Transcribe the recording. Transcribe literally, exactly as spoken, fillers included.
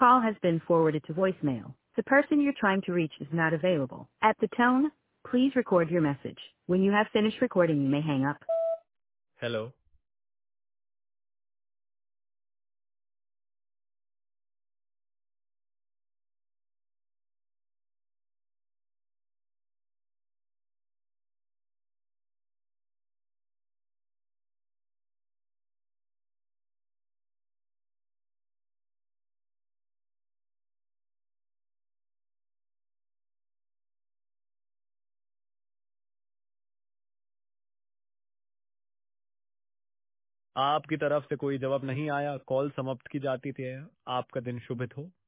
call has been forwarded to voicemail. The person you're trying to reach is not available. At the tone, please record your message. When you have finished recording, you may hang up. Hello. आपकी तरफ से कोई जवाब नहीं आया, call समाप्त की जाती थी। आपका दिन शुभ हो।